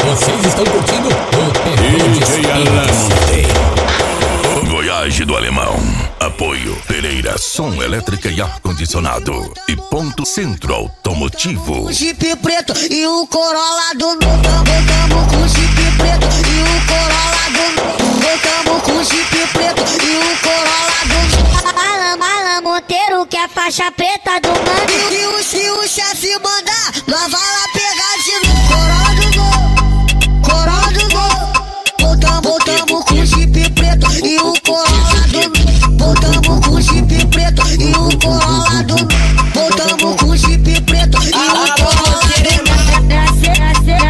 Vocês estão curtindo o DJ Alan Monteiro. Voyage do Alemão. Apoio Pereira Som Elétrica e Ar-Condicionado. E Ponto Centro Automotivo. O Jeep preto e o Corolla do novo. Voltamos com o Jeep preto e o Corolla do novo. Voltamos com o Jeep preto e o Corolla do novo. Alan Monteiro que é a faixa preta do mano. E se o chefe mandar, nós vai lá pegar de novo. Corolla do novo, Corolla do novo. Voltamos com o Jeep preto e o Corolla do novo. Voltamos com o Jeep preto e o Corolla do novo. Voltamos com o Jeep preto e o Corolla do novo.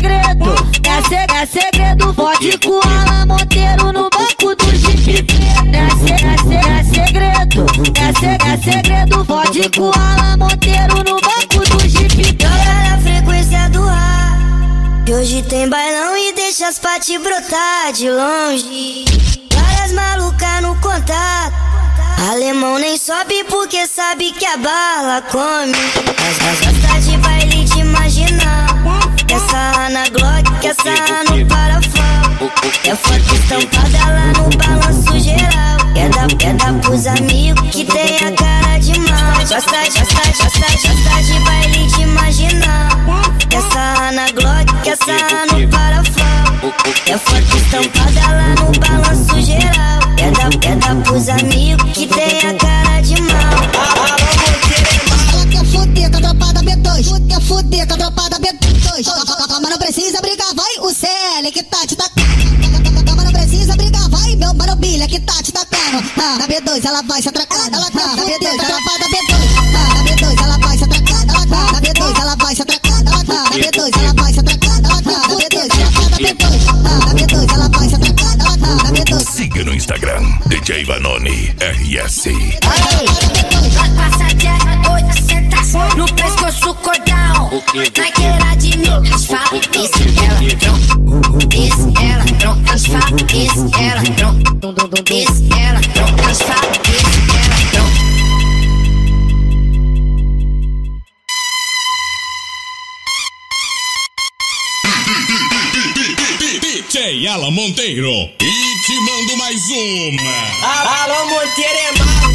É segredo, pode com o Alan Monteiro no banco do Jeep preto. É segredo, pode com o Alan Monteiro no banco do Jeep preto. Joga na frequência do ar, que hoje tem bailão e deixa as paty brotar de longe. Várias malucas no contato, alemão nem sobe porque sabe que a bala come. Mas gosta de baile de imaginar, essa na Glock, essa no parafuso. É foto estampada lá no balanço geral. Quer dar pros amigos que tem a cara de mal. Gosta de baile de imaginar, essa na Glock, essa no parafuso. É foto estampada lá no balanço geral. Quer dar pros amigos que tem a cara de mal. Ela quer fuder com a tropa da B2. Quer fuder com a tropa da B2. Calma, não precisa brigar, vai o CL que tá te tacando. Calma, não precisa brigar, vai meu mano Bilha que tá te tacando. Na B2 ela vai se atracando. Ela quer na B2 a tropa da B2. Na B2 ela vai se atracando. Na B2 ela vai se atracando. Na B2 ela vai se atracando. Na B2 a tropa da B2. Na B2 ela vai se atracando. Na B2. Siga no Instagram DJ Vanoni RS. Vai passar de 800 no pescoço cordão. Naquela de mim, eles falam, esse ela tron. Esse ela tron, eles falam, esse ela tron. Esse ela tron, eles falam, esse ela tron. DJ Alan Monteiro. E te mando mais uma. Alan Monteiro é mal.